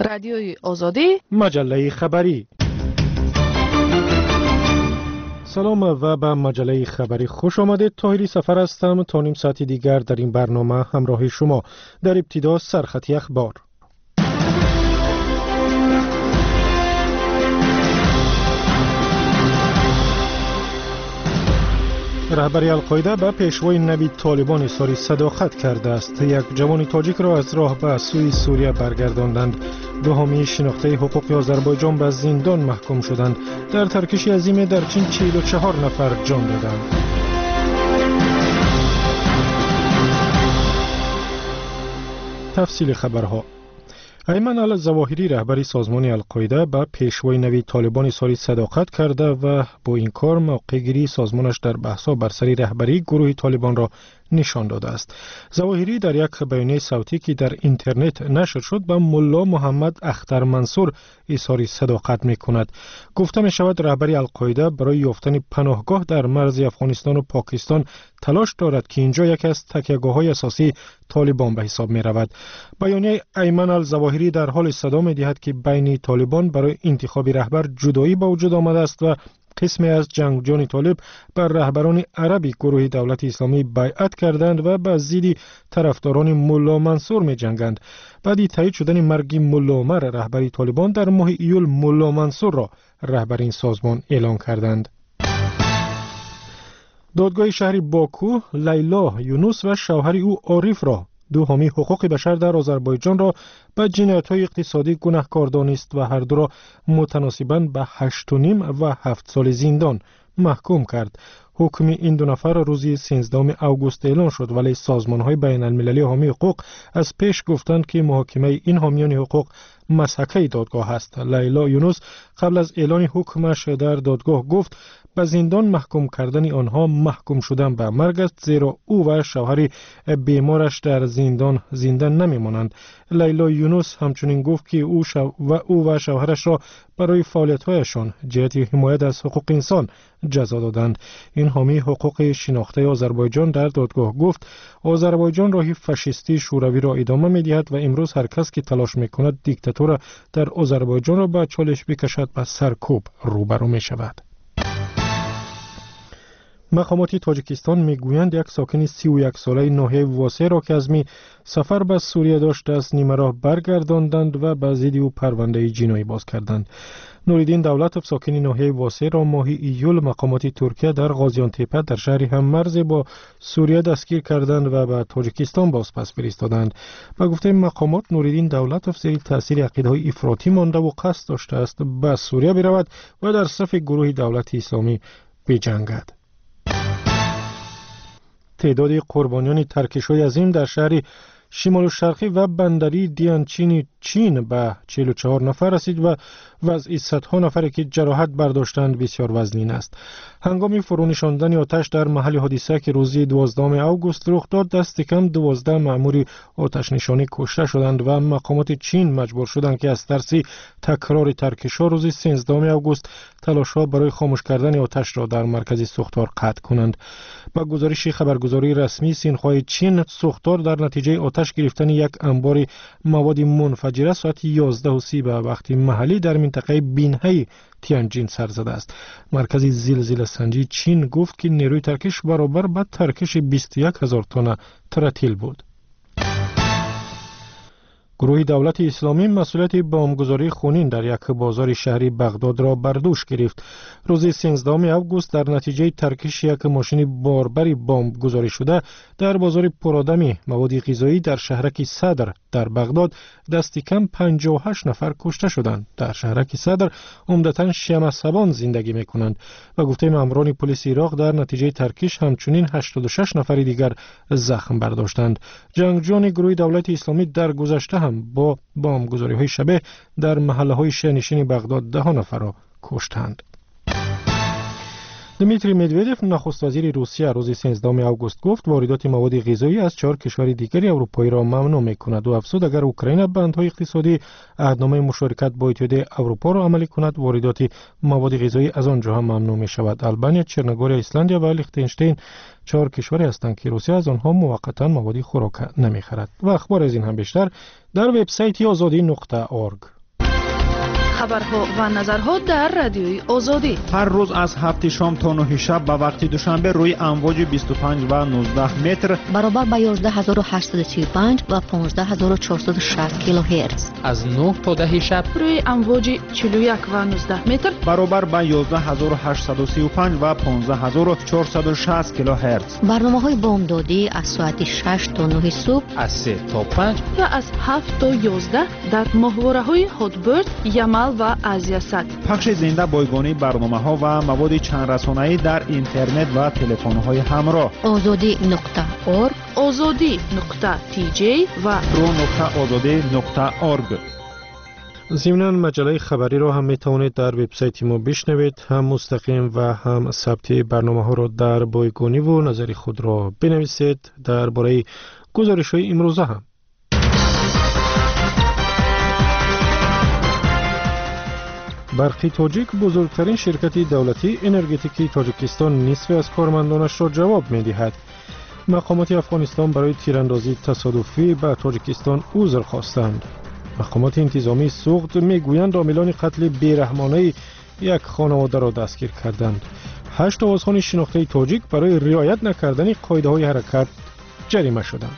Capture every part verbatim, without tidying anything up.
رادیوی آزادی، مجله خبری. سلام و به مجله خبری خوش آمدید. طاهری سفر هستم. تا نیم ساعتی دیگر در این برنامه همراه شما. در ابتدا سرخطی اخبار. رهبری القاعده به پیشوای نوید طالبان اظهار صداقت کرده است. یک جوان تاجیک را از راه به سوی سوریه برگرداندند. دو حامی شناخته حقوق آذربایجان به زندان محکوم شدند. در ترکش عظیم در چین چهل و چهار نفر جان دادند. تفصیل خبرها. ایمن الظواهری رهبری سازمان القاعده به پیشوای نوید طالبان اظهار صداقت کرده و با این کار موقع‌گیری سازمانش در بحث‌ها بر سر رهبری گروه طالبان را نشان داده است. ظواهری در یک بیانیه صوتی که در اینترنت نشر شد به ملا محمد اختر منصور اظهار صداقت می‌کند. گفته می‌شود رهبری القاعده برای یافتن پناهگاه در مرز افغانستان و پاکستان تلاش دارد که اینجا یکی از تکیه‌گاه‌های اساسی طالبان به حساب می‌رود. بیانیه ایمن الظواهری در حال صدا می‌دهد که بین طالبان برای انتخاب رهبر جدایی به وجود آمده است و قسمی از جنگجویان طالب بر رهبران عربی گروه دولت اسلامی بیعت کردند و به ضد طرفداران ملا منصور می جنگند. بعد تایید شدن مرگ ملا عمر رهبری طالبان در ماه ایول ملا منصور را رهبر این سازمان اعلام کردند. دادگاه شهر باکو لیلا یونس و شوهر او عارف را، دو حامی حقوق بشر در آذربایجان، را به جنایت‌های اقتصادی گناهکار دانست و هر دو را متناسباً به هشت و نیم و هفت سال زندان محکوم کرد. حکم این دو نفر روز سیزدهم آگوست اعلان شد، ولی سازمان‌های بین‌المللی حامی حقوق از پیش گفتند که محاکمه این حامیان حقوق مسحکه دادگاه است. لیلا یونس قبل از اعلان حکمش در دادگاه گفت به زندان محکوم کردن آنها محکوم شدن به مرگ است، زیرا او و شوهر بیمارش در زندان زنده نمیمانند. لیلا یونس همچنین گفت که او شو و او و شوهرش را برای فعالیت‌هایشان جهت حمایت از حقوق انسان جزا دادند. این حامی حقوق شناخته آذربایجان در دادگاه گفت آذربایجان راه فاشیستی شوروی را ادامه می‌دهد و امروز هر کس که تلاش می‌کند دیکتاتور در آذربایجان را به چالش بکشد به سرکوب روبرو می‌شود. مقامات تاجیکستان میگویند یک ساکن سی و یک ساله ناحیه واسه را که از می سفر به سوریه داشته است نیمه راه برگرداندند و به ضد او پرونده جنایی باز کردند. نوریدین دولتوف ساکن ناحیه واسه را ماه ایول مقامات ترکیه در غازیان تپه در شهر هممرز با سوریه دستگیر کردند و به تاجیکستان بازپس فرستادند. به گفته مقامات نوریدین دولتوف زیر تاثیر عقیده‌های افراطی مانده و قصد داشته است به سوریه برود و در صف گروه دولت اسلامی بجنگد. تعداد قربانیان ترکش‌های عظیم در شهر شمال شرقی و بندری دیانچین چین به چهل و چهار نفر رسید و وضع صدها نفری که جراحت برداشتند بسیار وزنین است. هنگام فرونشاندن آتش در محل حادثه که روز دوازدهم آگوست رخ داد، دست کم دوازده مأمور آتش نشانی کشته شدند و مقامات چین مجبور شدند که از ترس تکرار ترکش‌ها روز سیزدهم آگوست تلاش‌ها برای خاموش کردن آتش را در مرکز سوختار قطع کنند. با گزارش خبرگزاری رسمی سینخوای چین، سوختار در نتیجه آتش گرفتن یک انبار مواد منفجره ساعت یازده و سی به وقت محلی در منطقه بینهی تیانجین سر زده است. مرکز زلزله سنجی چین گفت که نیروی ترکش برابر با ترکش بیست و یک هزار تن تراتیل بود. گروه دولت اسلامی مسئولیت بمبگذاری خونین در یک بازار شهری بغداد را بر دوش گرفت. روز سیزدهم آگوست در نتیجه ترکش یک ماشین باربری بمب گذاری شده در بازار پرآدم مواد غذایی در شهرک صدر در بغداد دست کم پنجاه و هشت نفر کشته شدند. در شهرک صدر عمدتاً شیعه مذهبان زندگی می‌کنند. و گفته ماموران پلیس عراق در نتیجه ترکش همچنین هشتاد و شش نفر دیگر زخم برداشتند. جنگجویان گروه دولت اسلامی در گذشته هم با بمبگذاری‌های شبیه در محله‌های شهرنشین بغداد ده نفر را کشتند. دمیتری مدودف نخست وزیر روسیه روز سیزدهم آگوست گفت واردات مواد غذایی از چهار کشور دیگری اروپایی را ممنوع می‌کند و افزود اگر اوکراین بندهای اقتصادی عهدنامه مشارکت با اتحادیه اروپا را عملی کند واردات مواد غذایی از آنجا هم ممنوع می‌شود. آلبانیا، چرنوگوری، ایسلندیا و لیختنشتین چهار کشوری هستند که روسیه از آنها موقتا مواد خوراک نمی‌خرد. و اخبار از این هم بیشتر در وبسایت آزادی نقطه اورگ. خبرها و نظرها در رادیوی آزادی. هر روز از هفت شام تا نه شب به وقت دوشنبه روی امواج بیست و پنج و نوزده متر برابر با یازده هزار و هشتصد و سی و پنج و پانزده هزار و چهارصد و شصت کیلوهرتز. از نه تا ده شب روی امواج چهل و یک و نوزده متر برابر با یازده هزار و هشتصد و سی و پنج و پانزده هزار و چهارصد و شصت کیلوهرتز. برنامه‌های بامدادی از ساعت شش تا نه صبح، از سه تا پنج و از هفت تا یازده در ماهواره‌های هاتبرد، یمل و آزیاسات. پخش زنده بایگانی برنامه‌ها و مواد چند رسانه‌ای در اینترنت و تلفن‌های همراه. آزادی نقطه اورگ، آزادی نقطه تی جی و رو نقطه آزادی نقطه اورگ. ضمناً مجله خبری را هم میتوانید در وبسایت ما بشنوید، هم مستقیم و هم ثبت برنامه ها را در بایگانی و نظر خود را بنویسید. درباره گزارش های امروزه هم برقی تاجیک بزرگترین شرکت دولتی انرژتیکی تاجیکستان نصف از کارمندانش را جواب می‌دهد. مقامات افغانستان برای تیراندازی تصادفی به تاجیکستان عذر خواستند. مقامات انتظامی سوخت میگویند عاملان قتل بیرحمانه یک خانواده را دستگیر کردند. هشت آوازخوان شناخته تاجیک برای رعایت نکردن قاعده های حرکت جریمه شدند.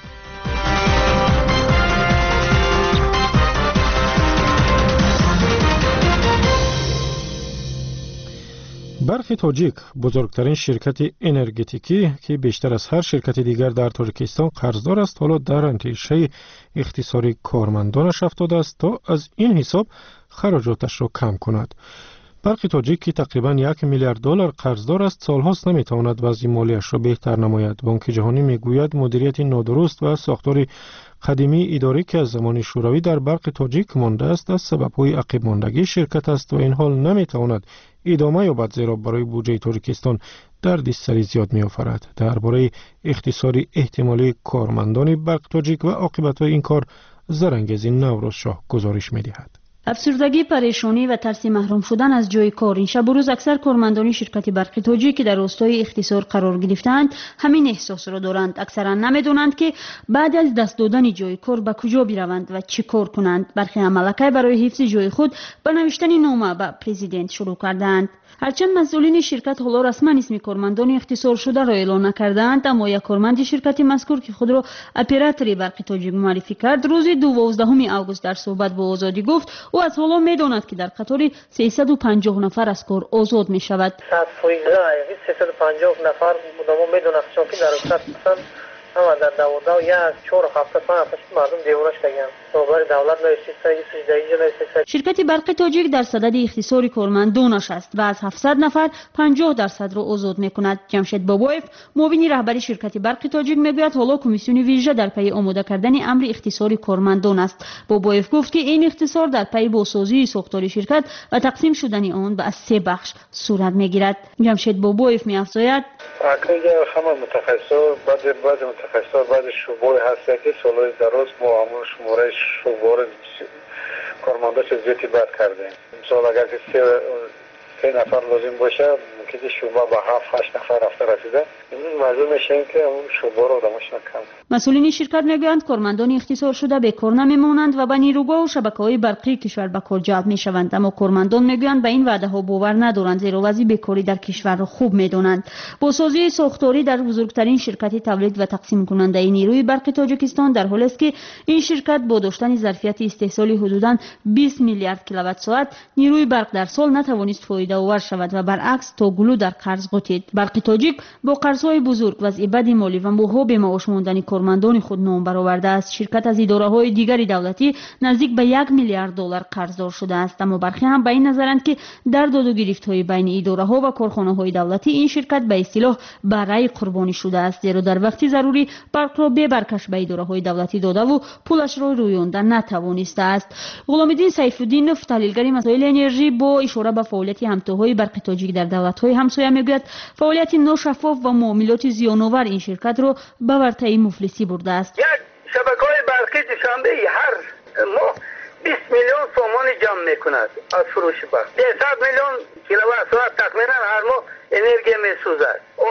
برق تاجیک بزرگترین شرکت انرژتیکی که بیشتر از هر شرکت دیگر در تاجیکستان قرضدار است، حالا در اندیشه اختصاری کارمندانش افتاده است تا از این حساب خراجاتش را کم کند. برق تاجیک که تقریباً یک میلیارد دلار قرضدار است، سالهاست نمیتواند وضع مالیش را بهتر نماید. بانک جهانی میگوید مدیریت نادرست و ساختار قدیمی اداری که از زمان شوروی در برق تاجیک مانده است از سبب‌های عقب ماندگی شرکت است و این حال نمیتواند ادامه یابد، زیرا برای بودجه تاجیکستان دردسری زیاد می‌آورد. درباره اختصاری احتمالی کارمندان برق تاجیک و عاقبت‌های این کار زرنگزی نوروز شاه گزارش می‌دهد. افسردگی، پریشانی و ترس محروم شدن از جای کار این شب و روز اکثر کارمندان شرکت برق تاجیک که در راستای اختصار قرار گرفتند همین احساس را دارند. اکثرا نمیدونند که بعد از دست دادن جای کار به کجا بروند و چه کار کنند. برخی عملکای برای حفظ جای خود به نوشتن نامه به پرزیدنت شروع کردند. هرچند مسئولین شرکت حالا رسما اسم کارمندان اختصار شده را اعلام نکردند، اما یک کارمند شرکت مذکور که خود را اپراتور برق تاجیک معرفی کرد روز دوازدهم آگوست در صحبت با آزادی گفت او از حالا میداند که در قطار سیصد و پنجاه نفر از کار آزاد می شود. صد فیصد سیصد و پنجاه نفر مدام میداند چون که در صد درصد اما در دوازده و یک چهار هفته پنج مردم دیوارش کردن. برای دولت نوشته شرکت برق تاجیک در صدد اختصار کارمندانش است و از هفتصد نفر پنجاه درصد را آزاد میکند. جمشید بابایف معاون رهبری شرکت برق تاجیک میگوید حالا کمیسیون ویژه در پی آماده کردن امر اختصار کارمندان است. بابایف گفت که این اختصار در پی بازسازی ساختار شرکت و تقسیم شدن آن به سه بخش صورت میگیرد. جمشید بابایف میافزاید اکنون همه متخصصان بعض بعض متخصصان بعض شعبه‌های هست که سالهای دراز ما همون شماره شعبه‌ها کارمنداش زیادی بد کردیم. مثلا اگر که سه سه نفر لازم باشه ممکنه شعبه با هفت هشت نفر رفته رسیده. این مجبور میشن که اون شعبه رو آدماش نکن. مسئولین شرکت میگویند کارمندان اختصار شده بیکار نمیمونند و به نیروگاه و شبکه‌های برقی کشور به کار جلب میشوند، اما کارمندان میگویند به این وعده ها باور ندارند، زیرا وضع بیکاری در کشور را خوب میدانند. بازسازی ساختاری در بزرگترین شرکت تولید و تقسیم کننده نیروی برق تاجیکستان در حالی است که این شرکت با داشتن ظرفیت استحصالی حدوداً بیست میلیارد کیلووات ساعت نیروی برق در سال نتوانست فایده آور شود و برعکس تا گلو در قرض غوطید. برق تاجیک با قرض‌های بزرگ وضع بد مالی و ماها به معاش ماندن کارمندان خود نام برآورده است. شرکت از اداره‌های دیگری دولتی نزدیک به یک میلیارد دلار قرضدار شده است، اما برخی هم به این نظرند که در داد و گریفت‌های بین اداره‌ها و کارخانه‌های دولتی این شرکت به اصطلاح برای قربانی شده است، زیرا در وقتی ضروری برق را به برکش به اداره‌های دولتی داده و پولش را رویانده نتوانسته است. غلام‌الدین سیف‌الدین، تحلیلگر مسائل انرژی، با اشاره به فعالیت همتاهای برق تاجیک در دولت‌های همسایه میگوید فعالیت ناشفاف و معاملات زیان‌آور این شرکت را به ورطه مفلسی برده است. یک شبکه‌های برقی دوشنبه هر ماه بیست میلیون تومان جمع میکند از فروش برق. صد میلیون کیلووات ساعت تقریبا هر ماه انرژی میسوزد. آخه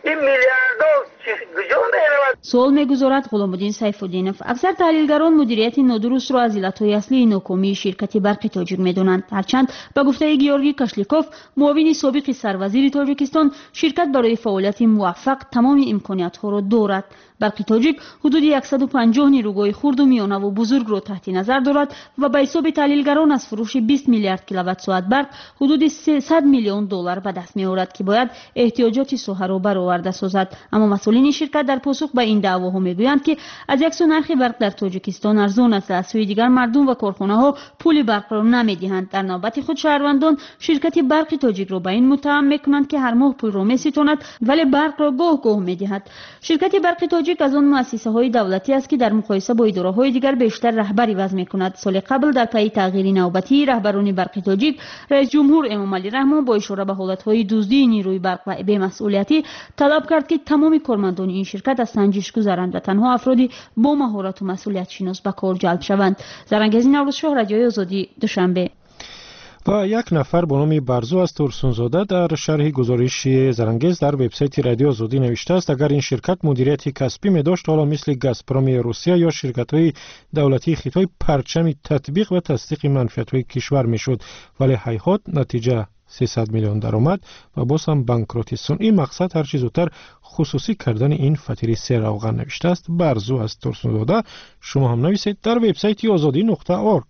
این میلیاردها کجا میرود؟ سوال میگذارد غلامالدین سیفالدینов. اکثر تحلیلگران مدیریت نادرست را از علتهای اصلی ناکامی شرکت برق تاجیک میدانند. هرچند به گفته گیورگی کاشلیکوف، معاون سابق سروزیر تاجیکستان، شرکت برای فعالیت موفق تمام امکانات ها را دارد. برق تاجیک حدود صد و پنجاه نیروگاه خرد و میانه و بزرگ را تحت نظر دارد و به حساب تحلیلگران از فروش بیست میلیارد کیلووات ساعت برق حدود سیصد میلیون دلار به دست میآورد که باید احتیاجات سوحه را برآورده سازد. اما مسئولین شرکت در پاسخ به این دعواها میگویند که از یک سو نرخ برق در تاجیکستان ارزان است، از سوی دیگر مردم و کارخانه ها پول برق را نمیدهند. در نوبت خود شهروندان شرکت برق تاجیک را به این متهم میکنند که هر ماه پول را میستاند ولی برق را گاه گاه میدهد. شرکت برق تاجیک از آن مؤسسه های دولتی است که در مقایسه با اداره های دیگر بیشتر رهبری وضع میکند. سال قبل در پی تغییر نوبتی رهبران برق تاجیک، رئیس جمهور امام علی رحمان با اشاره به حالت های دزدی نیروی برق و بی‌مسئولیتی طلب کرد که تمام کارمندان این شرکت از سنجش گذرند و تنها افرادی با مهارت و مسئولیت شناس به کار جلب شوند. زرنگزی نوروزشاه، رادیوی آزادی، دوشنبه. و یک نفر به نام برزو از ترسونزاده در شرح گزارش زرنگز در وبسایت رادیو آزادی نوشته است اگر این شرکت مدیریت کسبی می داشت حالا مثل گازپروم روسیه یا شرکت‌های دولتی خیتای پرچم تطبیق و تصدیق منفعت‌های کشور میشد، ولی هیهات نتیجه سیصد میلیون درآمد و باز هم بانکروتی صنعی. مقصد هر چیز زودتر خصوصی کردن این فطیری سه روغن نوشته است برزو از ترسونزاده. شما هم نویسید در وبسایت آزادی نقطه اورگ.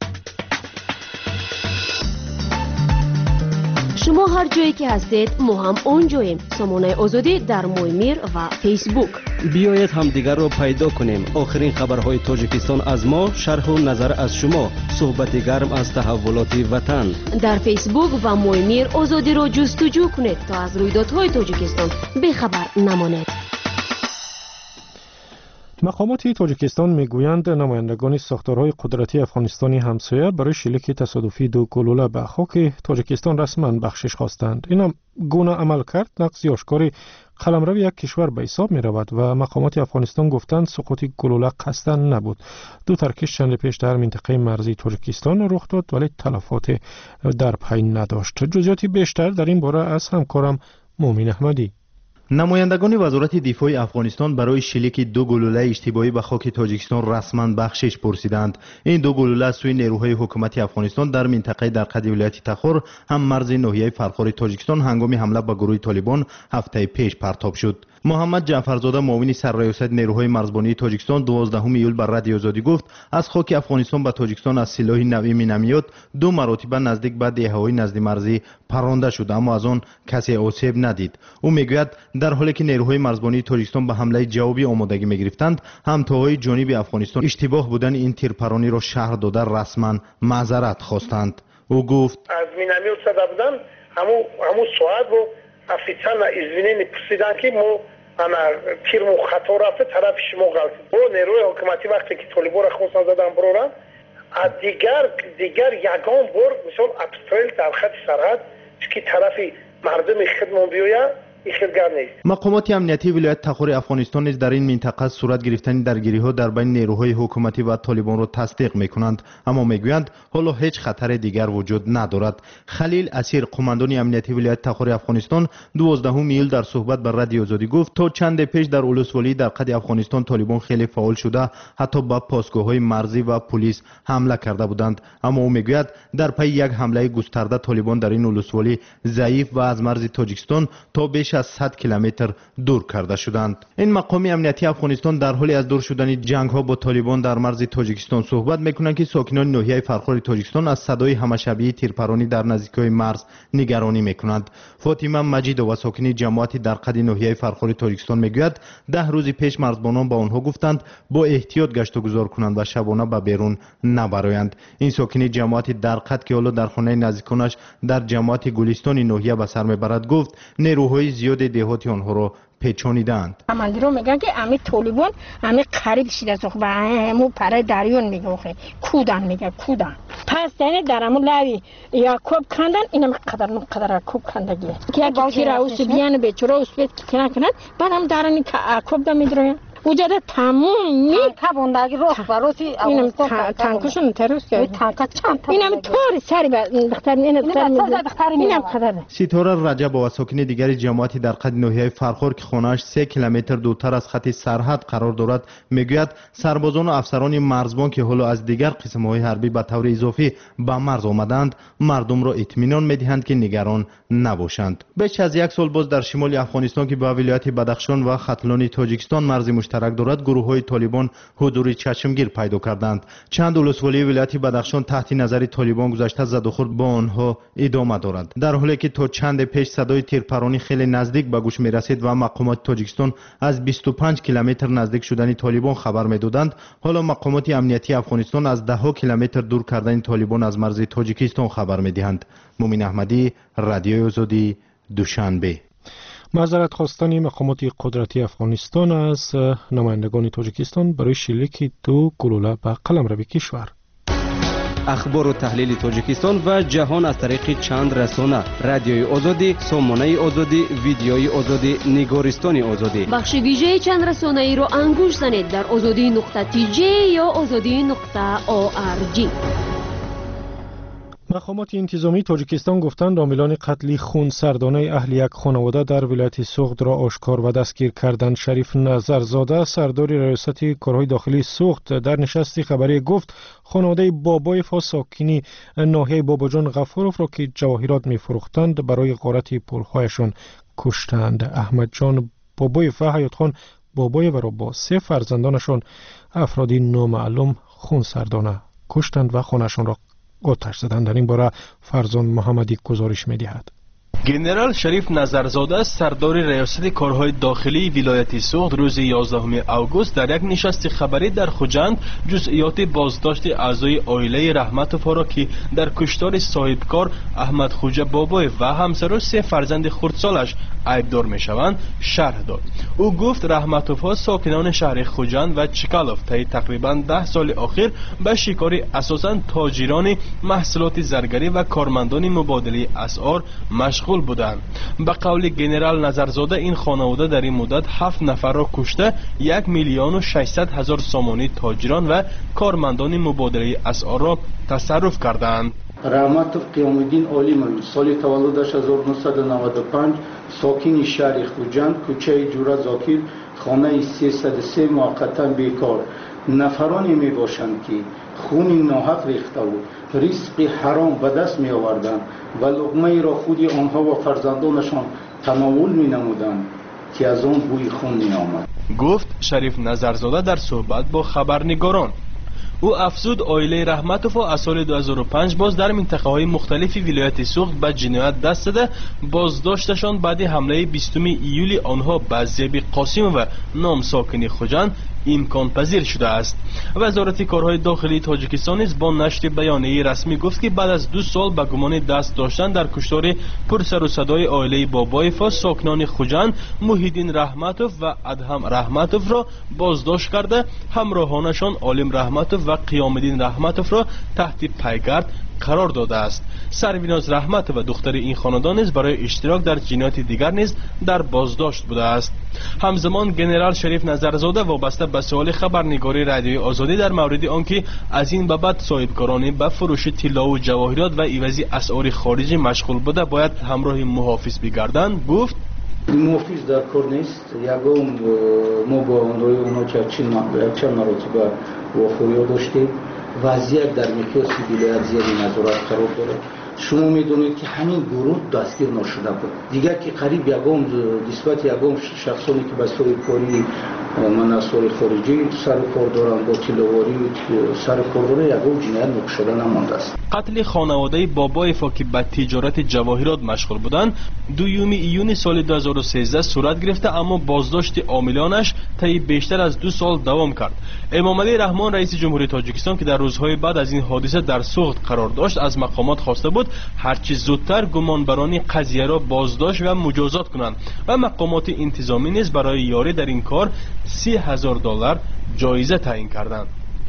شما هر جایی که هستید ما هم اونجاییم. سامانه آزادی در مویمیر و فیسبوک. بیایید همدیگر را پیدا کنیم. آخرین خبرهای تاجیکستان از ما، شرح و نظر از شما، صحبت گرم از تحولات وطن. در فیسبوک و مویمیر آزادی را جستجو کنید تا از رویدادهای تاجیکستان بیخبر نمانید. مقامات تاجیکستان میگویند نمایندگان ساختارهای قدرتی افغانستانی همسایه برای شلیک تصادفی دو گلوله به خاک تاجیکستان رسما بخشش خواستند. این گونه عمل کرد نقض آشکار قلمرو یک کشور به حساب می رود و مقامات افغانستان گفتند سقوط گلوله قصدا نبود. دو ترکش چند پیش در منطقه مرزی تاجیکستان رخ داد ولی تلفات در پی نداشت. جزئیات بیشتر در این باره از همکارم مومن احمدی. نمایندگان وزارت دفاع افغانستان برای شلیک دو گلوله اشتباهی به خاک تاجیکستان رسما بخشش پرسیدند. این دو گلوله از سوی نیروهای حکومتی افغانستان در منطقه درقد ولایت تخار هم مرز ناحیه فرخار تاجیکستان هنگام حمله به گروه طالبان هفته پیش پرتاب شد. محمد جعفرزاده معاون سرریاست نیروهای مرزبانی تاجیکستان دوازدهم ایول بر رادیو آزادی گفت از خاک افغانستان به تاجیکستان از سلاح نوعی مینامیات دو مرتبه نزدیک به دهه‌های نزد مرزی پرانده شد اما از آن کسی آسیب ندید. او میگوید در حالی که نیروهای مرزبانی تاجیکستان به حمله جوابی آمادگی میگرفتند، همتاهای جانب افغانستان اشتباه بودن این تیرپرانی را شهر داده رسما معذرت خواستند. او گفت از مینامیات زده بودن همو همو ساعت و افیتان و izvineni پرسیدن که ما انا تیر مو خطا رفته طرف شما غلطی. با نیروی حکومتی وقتی که طالبان را خواستن زدن برورن از دیگر دیگر یگان بار مثلا ابستریل در خط سرحد که طرفی مردم خدمت بیاید مقامات امنیتی ولایت تخار افغانستان نیز در این منطقه صورت گرفتن درگیری‌ها در بین نیروهای حکومتی و طالبان را تصدیق می‌کنند اما می‌گویند حالا هیچ خطر دیگر وجود ندارد. خلیل اسیر قماندان امنیتی ولایت تخار افغانستان دوازدهم ایول در صحبت با رادیو آزادی گفت تا چند پیش در ولسوالی در قد افغانستان طالبان خیلی فعال شده حتی به پاسگاه‌های مرزی و پلیس حمله کرده بودند اما او می‌گوید در پی یک حمله گسترده طالبان در این ولسوالی ضعیف و از مرز تاجیکستان تا بیش از صد کیلومتر دور کرده شدند. این مقام امنیتی افغانستان در حال از دور شدن جنگ ها با طالبان در مرز تاجیکستان صحبت میکنند که ساکنان ناحیه فرخار تاجیکستان از صدای همشبیه تیرپرانی در نزدیکی مرز نگرانی میکنند. فاطمه مجید و ساکن جماعت در قد ناحیه فرخار تاجیکستان میگوید ده روز پیش مرزبانان با آنها گفتند با احتیاط گشت و گذار کنند و شبانه به بیرون نبرایند. این ساکن جماعت در قد که حالا در خانه نزدیکانش در جماعت گلستان ناحیه به سر میبرد گفت نیروهای زیاد دهاتی آنها را پیچانیدند. امالدرو میگن که امی طالبان امی قریب شده سخ و همو پره دریون میگه کودن میگه کودن پس یعنی درمو لاوی یا کوب کندن اینم قدر نو قدر کوب کندگی که باکی را اوس بیان به چرا اوس بیت کنه کنن بعدم درنی کوب دم میدره وجود تموم می کبوندگی روز بروسی اینم تانکشون تروس کرد تانک چند تا اینم طور سری بختر اینم بختر اینم خبره ستاره رجب و ساکن دیگر جماعتی در قد ناحیه فرخور که خانه‌اش سه کیلومتر دورتر از خط سرحد قرار دارد میگوید سربازان و افسران مرزبان که حالا از دیگر قسم‌های حربی به طور اضافی به مرز آمدند مردم را اطمینان می‌دهند که نگران نباشند. بیش از یک سال باز در شمال افغانستان که با ولایت بدخشان و ختلان تاجیکستان مرز مشترک دارد گروه‌های طالبان حضور چشمگیر پیدا کردند. چند ولسوالی ولایت بدخشان تحت نظر طالبان گذاشته زد و خورد با آنها ادامه دارد، در حالی که تا چند پیش صدای تیرپرانی خیلی نزدیک به گوش می‌رسید و مقامات تاجیکستان از بیست و پنج کیلومتر نزدیک شدن طالبان خبر می‌دادند. حالا مقامات امنیتی افغانستان از ده کیلومتر دور کردن طالبان از مرز تاجیکستان خبر می‌دهند. مومن احمدی، رادیوی آزادی، دوشنبه. معذرت خواستن مقامات قدرتی افغانستان از نمایندگان تاجیکستان برای شلیک دو گلوله به قلمرو کشور. اخبار و تحلیل تاجیکستان و جهان از طریق چند رسانه: رادیوی آزادی، سامانه آزادی، ویدیوی آزادی، نگارستان آزادی. بخش ویژه چند رسانه ای رو انگوش زنید در آزادی نقطه تی جی یا آزادی نقطه او آر جی. مقامات انتظامی تاجیکستان گفتند عاملان قتل خونسردانه اهل یک خانواده در ولایت سوخت را آشکار و دستگیر کردند. شریف نظرزاده سردار ریاست کارهای داخلی سوخت در نشستی خبری گفت خانواده بابایف ساکنی ناحیه باباجان غفورف را که جواهرات می‌فروختند برای غارت پولهایشان کشتند. احمد جان بابایف و حیات خان بابایف را با سه فرزندانشان افرادی نامعلوم خونسردانه کشتند و خانه‌شان را آتش زدند. در این باره فرزان محمدی گزارش می‌دهد. گنرال شریف نظرزاده سردار ریاست کارهای داخلی ولایت سوخت روز یازدهم اوگوست در یک نشست خبری در خوجند جزئیات بازداشت اعضای عائله رحمتوف را که در کشتار صاحبکار احمد خوجه بابای و همسر و سه فرزند خردسالش عیبدار میشوند شرح داد. او گفت رحمتوف ساکنان شهر خوجند و چکالوف طی تقریبا ده سال اخیر به شکار اساساً تاجران محصولات زرگری و کارمندان مبادله اسعار مشغول بودند. به قول گنرال نظرزاده این خانواده در این مدت هفت نفر را کشته یک میلیون و ششصد هزار سامانی تاجران و کارمندان مبادله اسعار را تصرف کردند. رحمتوف قیام الدین عالم سال تولدش هزار و نهصد و نود و پنج ساکن شهر خوجند کوچه جورا زاکر خانه سیصد و سه موقتا بیکار نفرانی می باشند که خون ناحق ریخته و رزق حرام به دست می آوردند و لقمه را خود آنها و فرزندانشان تناول می نمودند که از آن بوی خون می آمد. گفت شریف نظرزاده در صحبت با خبرنگاران. او افزود عائله رحمتوف از سال دو هزار و پنج باز در منطقه های مختلفی ولایت سوخت به جنایت دست زده بازداشتشان بعد حمله بیستم ایولی آنها به زیب قاسم و نام ساکن خوجند امکان پذیر شده است. وزارت کارهای داخلی تاجیکستان نیز با نشر بیانیه رسمی گفت که بعد از دو سال به گمان دست داشتن در کشتار پرسر و صدای عائله بابایف ساکنان خوجند محیدین رحمتوف و ادهم رحمتوف را بازداشت کرده همراهانشان عالم رحمتوف و قیام الدین رحمتوف را تحت پیگرد قرار داده است. سرویناز رحمت و دختر این خاندان نیز برای اشتراک در جنایات دیگر نیز در بازداشت بوده است. همزمان گنرال شریف نظرزاده وابسته به سوال خبرنگاری رادیوی آزادی در مورد آنکه از این به بعد صاحبکاران به فروش طلا و جواهرات و عوضی اسعار خارجی مشغول بوده باید همراه محافظ بگردند گفت محافظ در کار نیست. یگام ما با اونهای اونا چند مراتبه وفایی داشتیم. وضعیت در مقیاس ولایت زیر نظارت قرار داره. شما میدونید که همین گروه دستگیر نشده بود. دیگر که قریب یگام نسبت یگام شخصانی که به سوی کاری مناسور خارجی سر کار دارن با تلاواری سر کار داره یگام جنایت نشده نمانده است. قتل خانواده بابایف که به تجارت جواهرات مشغول بودند دوم ایون سال دو هزار و سیزده صورت گرفته اما بازداشت عاملانش طی بیشتر از دو سال دوام کرد. امامعلی رحمان رئیس جمهوری تاجیکستان که در روزهای بعد از این حادثه در سوخت قرار داشت از مقامات خواسته بود هرچی زودتر گمانبران قضیه را بازداشت و مجازات کنند و مقامات انتظامی نیز برای یاری در این کار سی هزار دلار جایزه تعیین کردند.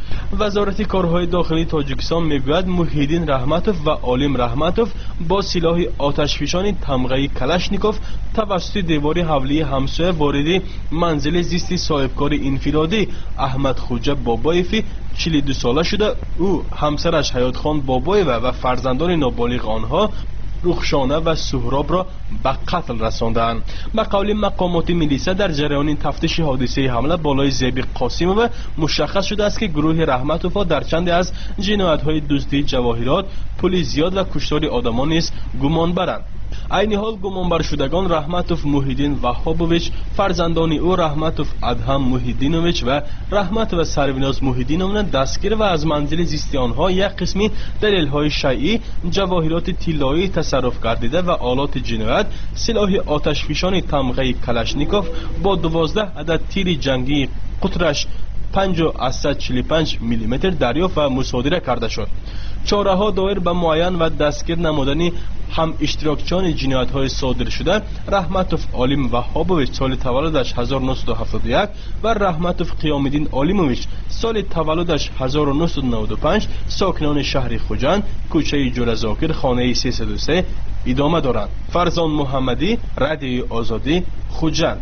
وزارت کارهای داخلی تاجیکستان میگوید محیدین رحمتوف و عالم رحمتوف با سلاح آتشفشانی تمغه کلاشنیکوف توسط دیوار حولی همسایه وارد منزل زیستی صاحبکار انفرادی احمد خوجه بابایفی چهل و دو ساله شده. او همسرش حیات خان بابایف و فرزندان نابالغ آنها رخشانه و سهراب را به قتل رساندند. به قول مقامات ملیسا در جریان تفتیش حادثه حمله بالای زیب قاسموف مشخص شده است که گروه رحمتوف در چند از جنایت‌های دزدی جواهرات، پول زیاد و کشتار آدمان نیز گمان برند. عین حال گمانبر شدگان رحمتوف محیدین وهابویچ، فرزندان او رحمتوف ادهم محیدینویچ و رحمت و سرویناز محیدینوون دستگیر و از منزل زیستی آنها یک قسمی دلیل‌های شیعی، جواهرات طلایی تصرف گردیده و آلات جنایت، سلاح آتشفشان تمغه کلاشنیکوف با دوازده عدد تیر جنگی قطرش پنج از صد و چهل و پنج میلیمتر دریافت و مصادره کرده شد. چاره‌ها دایر به معین و دستگیر نمودن هم اشتراکچیان جنایت‌های صادر شده رحمتوف عالم وهابویچ سال تولدش هزار و نهصد و هفتاد و یک و رحمتوف قیام‌الدین عالمویچ سال تولدش هزار و نهصد و نود و پنج ساکنان شهر خوجند، کوچه جورزاکر، خانه سیصد و سه ادامه دارند. فرزان محمدی، رادیوی آزادی، خوجند.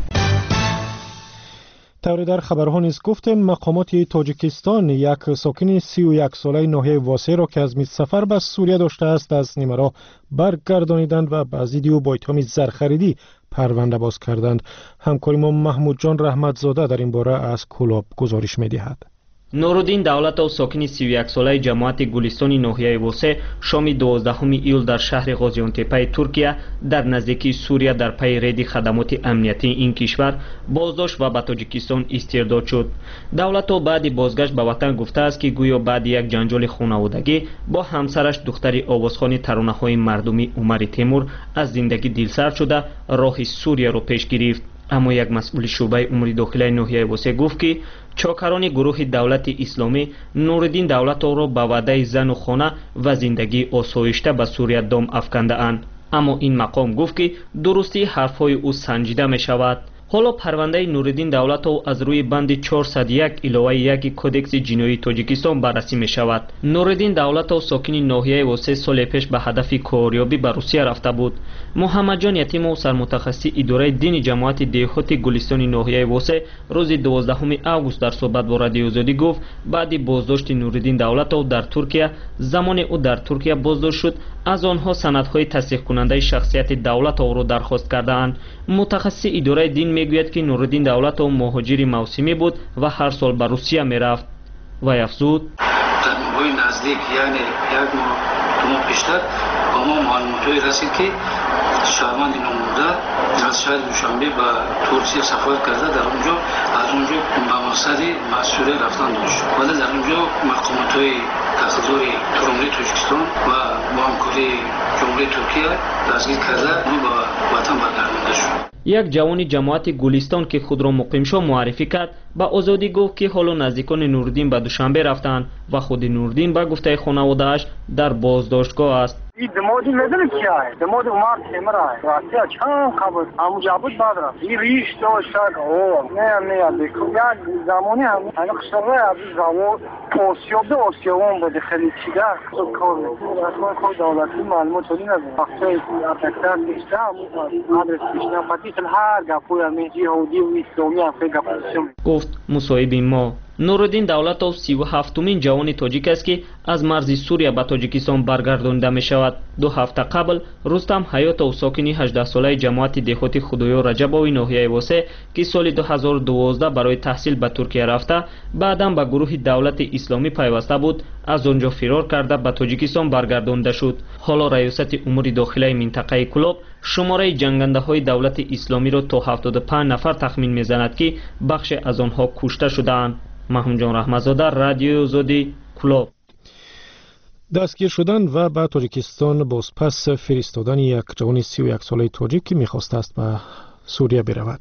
طوری در خبرها نیز گفتیم مقامات تاجیکستان یک ساکن سی و یک ساله ناحیه واسه را که از می سفر به سوریه داشته است از نیمه راه برگردانیدند و بعضی دیو با اتهام زرخریدی پرونده باز کردند. همکاری ما محمود جان رحمتزاده در این باره از کلاب گزارش می دهد. نورالدین دولتов ساکنی سی و یک ساله جماعت گلستانی ناحیه واسه شام دوازدهم ایول در شهر غازیانتپه ترکیه در نزدیکی سوریه در پی رید خدمات امنیتی این کشور بازداشت و به تاجیکستان استرداد شد. دولتov بعد بازگشت به وطن گفته است که گویا بعد یک جنجال خانوادگی با همسرش دختر آوازخوان ترانه‌های مردمی عمر تیمور از زندگی دلسرد شده راه سوریه را پیش گرفت. اما یک مسئول شعبه امور داخلی ناحیه واسه گفت که چاکران گروه دولت اسلامی نورالدین دولتov را به وعده زن و خانه و زندگی آسایشته به سوریه دام افکنده اند. اما این مقام گفت که درستی حرفهای او سنجیده می شود. حالا پرونده نورالدین دولتov از روی بند چهارصد و یک علاوه یک کدکس جنایی تاجیکستان بررسی می شود. نورالدین دولتov ساکن ناحیه واسه سال پیش به هدف کاریابی به روسیه رفته بود. محمد جان یتیمov سرمتخصص اداره دین جماعت دیهاتی گلستان ناحیه واسه روز دوازدهم آگوست در صحبت با رادیو آزادی گفت بعد بازداشت نورالدین دولتov در ترکیه زمان او در ترکیه بازداشت شد از آنها سندهای تصدیق کننده شخصیت دولتov را درخواست کردند. متخصص اداره دین میگوید که نورالدین دولتov مهاجر موسمی بود و هر سال به روسیه میرفت. و افزود در موقع نزدیک یعنی یک ماه دو ماه پیشتر با ما معلوماتی رسید که شهروند نموده از شهر دوشنبه به ترکیه سفر کرده در اونجا از اونجا به مقصد مسئولی رفتن داشت ولی در اونجا مقامات های تخذور جمهوری تاجیکستان و با همکاری جمهوری ترکیه دستگیر کرده اون به وطن برگردانده شد. یک جوان جماعت گلستان که خود را مقیم شو معرفی کرد با آزادی گفت که حالا نزدیکان نورالدین به دوشنبه رفتند و خود نورالدین به گفته خانواده‌اش در بازداشتگاه است. این دمادی میدونی کیه؟ دماد عمر تیمور است. راستی چند قبل همونجا بود بعد رفت. این ریش داشت او نه نه دیگه یک زمانی هم اگه خسته از زمان آسیاب دو آسیابون بود خیلی چیده تو کار میکنه. اصلا کار دولتی معلومات ولی نداره. وقتی اتکتر نیست هم آدرس پیشنا پاتیل هر گپوی میجی هودی و اسلامی هم خیلی گپوشیم. گفت مصاحب ما نورالدین دولتov سی و هفتمین جوان تاجیک است که از مرز سوریه به تاجیکستان برگردانده می شود. دو هفته قبل رستم حیاتov ساکن هجده ساله جماعت دهاتی خدایا رجبوی ناحیه واسه که سال دو هزار و دوازده برای تحصیل به ترکیه رفته بعدا به گروه دولت اسلامی پیوسته بود از آنجا فرار کرده به تاجیکستان برگردانده شد. حالا ریاست امور داخلی منطقه کلاب شماره جنگنده های دولت اسلامی را تا هفتاد و پنج نفر تخمین میزند که بخش از آنها کشته شدند. محمود جان رحمتزاده، رادیو آزادی، کلاب. دستگیر شدن و به تاجیکستان بازپس فرستادن یک جوان سی و یک ساله تاجیک که میخواسته است به سوریه برود.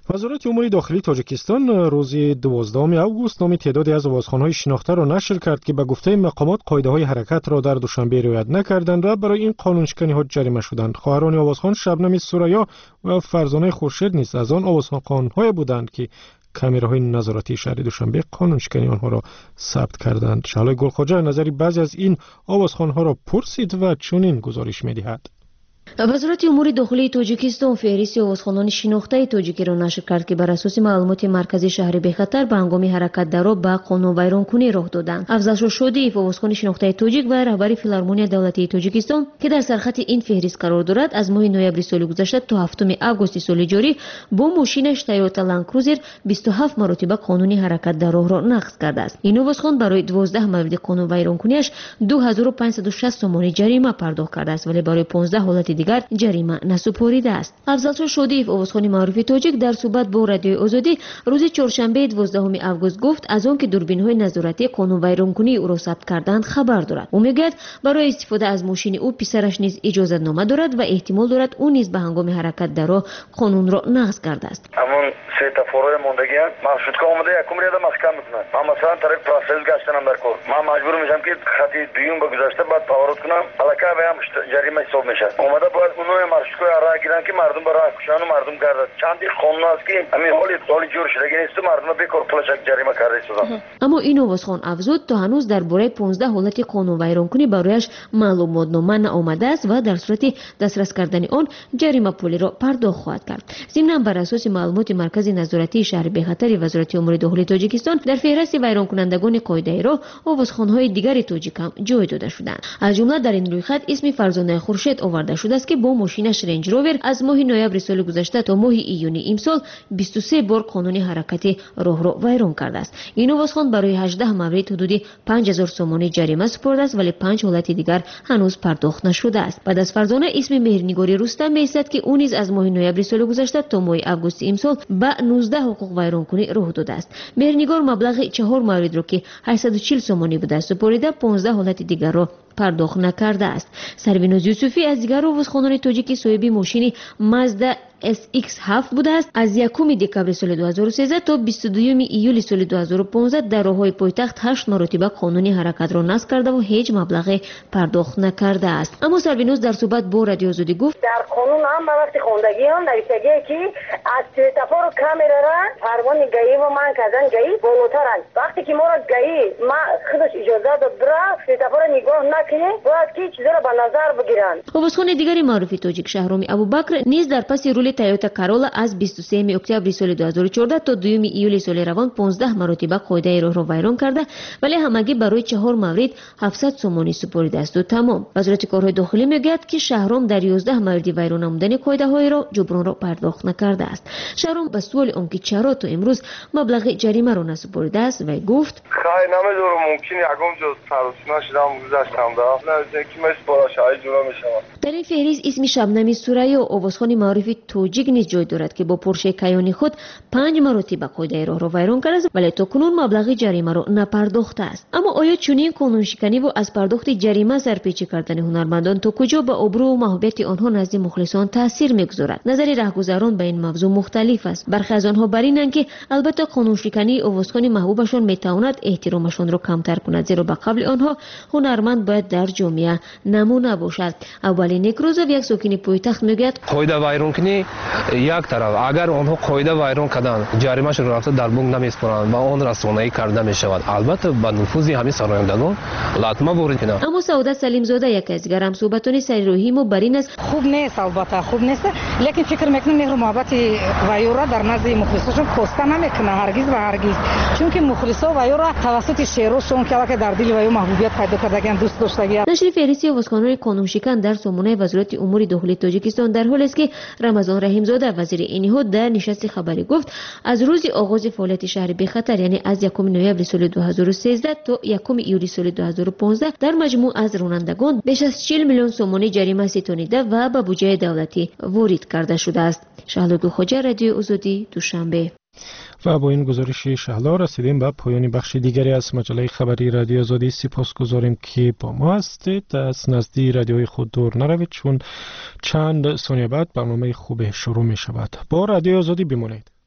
وزارت امور داخلی تاجیکستان روز دوازدهم آگوست نام تعدادی از آوازخوان‌های شناخته را نشر کرد که به گفته مقامات قاعده‌های حرکت را در دوشنبه رعایت نکردند و برای این قانونشکنی‌ها جریمه شدند. خواهران آوازخوان شبنم سوریا و فرزانه خورشید نیز از آن آوازخوان‌هایی بودند که کامراهای نظارتی شهر دوشنبه قانونشکنی آنها را ثبت کردند. شهلای گلخواجه نظری بعضی از این آوازخوان‌ها را پرسید و چنین گزارش می‌دهد. وزارت امور داخلی تاجیکستان فهرست آوازخوانان شناخته تاجیکی را نشر کرد که بر اساس معلومات مرکزی شهر بخطر به هنگام حرکت در آب به قانون ویرانکنی راه دادند. افضل شادیف آوازخوان شناخته تاجیک و رهبر فیلارمونیا دولتی تاجیکستان که در سرخط این فهرست قرار دارد از ماه نوامبر سال گذشته تا هفتم آگوست سال جاری با ماشینش تویوتا لند کروزر بیست و هفت مرتبه قانونی حرکت در راه را نقض کرده است. این آوازخوان برای دوازده مورد قانون ویرانکنیش دو هزار و پانصد و شصت تومان جریمه پرداخت کرده است ولی برای پانزده حالت دیگر جریمه نسپریده است. افضل شادیف آوازخوان معروف تاجیک در صحبت با رادیوی آزادی روز چهارشنبه دوازدهم آگوست گفت از آن که دوربین‌های نظارتی قانون ویرانکنی او را ثبت کردند خبر دارد. او میگوید برای استفاده از ماشین او پسرش نیز اجازه نامه دارد و احتمال دارد او نیز به هنگام حرکت در راه قانون را نقض کرده است. همون سیتافورای موندگی مارشروتکا اومده یکم ریاده محکم میکنن. من مثلا طریق پروسس گشتنم در کار. من مجبور میشم که خطی دوم بگذاشته بعد پاورود کنم. الکه بیام جریمه حساب میشه. اومده باید اونو مارشروتکا راه گیرن که مردم به راه کشان و مردم کرده. چندی قانون است که همین حالی حالی جور شده نیست مردم به کار پلشک جریمه کرده شدن. اما این آوازخوان افزود تا هنوز درباره پانزده حالت قانون ویرانکنی برایش معلومات نامه نآمده است و در صورت دسترس کردن آن جریمه پولی را پرداخت خواهد کرد. ضمناً بر اساس معلومات مرکز نظارتی شهر بخطر وزارت امور داخلی تاجیکستان در فهرست ویران کنندگان قاعده را آوازخوان‌های دیگر تاجیک هم جای داده شدند. از جمله در این رویخط اسم فرزانه خورشید آورده شده است که با ماشینش رنج روور از ماه نوامبر سال گذشته تا ماه ایون امسال بیست و سه بار قانونی حرکت راه را ویران کرده است. این آوازخوان برای هجده مورد حدود پنج هزار تومان جریمه سپرده است ولی پنج حالت دیگر هنوز پرداخت نشده است. بعد از فرزانه اسم مهرنگاری رستم می‌آید که او نیز از ماه نوامبر سال گذشته تا ماه آگوست امسال به نوزده حقوق ویرانکنی راه داده است. مهرنگار مبلغ چهار مورد را که هشتصد و چهل تومانی بوده سپرده پانزده حالت دیگر را پرداخت نکرده است. سرویناز یوسفی از دیگر آوازخوانان تاجیکی صاحب ماشین مازدا اس ایکس هفت بوده است. از یکم دکامبر سال دو هزار و سیزده تا بیست و دوم ایول سال دو هزار و پانزده در راههای پایتخت هشت مرتبه قانونی حرکت را نصب کرده و هیچ مبلغ پرداخت نکرده است. اما سرویناز در صحبت با رادیو آزادی گفت در قانون هم به وقت خواندگی هم نوشته که از سویتافور کامera را پروان گایی و من کردن گایی بالاترند. وقتی که ما را گایی ما خودش اجازه داد برا سویتافور نگاه نکنه باید که چیزا را به نظر بگیرن. آوازخوان دیگری معروف تاجیک شهرام ابوبکر نیز در پس رول تویوتا کارولا از بیست و سوم اکتبر سال دو هزار و چهارده تا دوم ایول سال روان پانزده مرتبه قاعده راه را ویران کرده ولی همگی برای چهار مورد هفتصد تومانی سپرده است و تمام. وزارت کارهای داخلی میگوید که شهرام در یازده مورد ویران نمودن قاعده های را جبران را پرداخت نکرده است. شهرام به سوال آنکه چرا تا امروز مبلغ جریمه را نسپرده است و گفت خیلی نمیدونم ممکن یکم جز فرض نشدم گذاشتم دا نه کی مس بالا شاید جلو میشم. در این فهرست اسم شبنم سوریا آوازخوان معروف تاجیک نیز جای دارد که با پرشه کیانی خود پنج مرتبه قاعده راه را ویران کرده است ولی تا کنون مبلغ جریمه را نپرداخته است. اما آیا چنین قانون شکنی و از پرداخت جریمه سرپیچی کردن هنرمندان تا کجا به آبرو و محبت آنها نزد مخلصان تاثیر میگذارد؟ نظر راهگذران به این موضوع مختلف است. برخی از آنها بر اینند که البته قانون شکنی آوازخوان محبوبشان میتواند احترامشان را کمتر کند زیرا به قبل آنها هنرمند باید در جامعه نمونه باشد. اولی نکروزوف یک ساکن پایتخت میگوید قاعده ویرانکنی یک طرف اگر آنها قاعده ویران کردن جریمه‌شون رفته در بانک نمیسپارند و آن رسانه‌ای کرده میشود. البته با نفوذ همین سرایندگان لطمه وارد کنند. اما سعادت سلیم زاده یک از دیگر همصحبتان سریروحی ما بر این است خوب نیست البته خوب نیست لیکن فکر میکنم مهر و محبت ویورا در نزد مخلصاشون کاسته نمیکنه هرگز و هرگز چون که مخلصا ویورا توسط شعرشون که در دل ویو محبوبیت پیدا کردگان دوست داشتگی. نشر فهرست آوازخوانان قانون شکن در سامانه وزارت امور داخلی تاجیکستان در حالی است که رمضان رحیم زاده وزیر اینها در نشست خبری گفت از روز آغاز فعالیت شهر بخطر یعنی از یکم نوامبر سال دو هزار و سیزده تا یکم ایول سال دو هزار و پانزده در مجموع از رانندگان بیش از چهل میلیون تومان جریمه ستانیده و به بودجه دولتی وارد کرده شده است. شهلا گلخواجه رادیو آزادی دوشنبه. و با این گزارش شهلا رسیدیم به پایان بخش دیگری از مجله خبری رادیو آزادی. سپاسگزاریم که با ما هستید. از نزدیک رادیوی خود دور نروید چون چند ثانیه بعد برنامه خوب شروع می شود. با رادیو آزادی بمانید.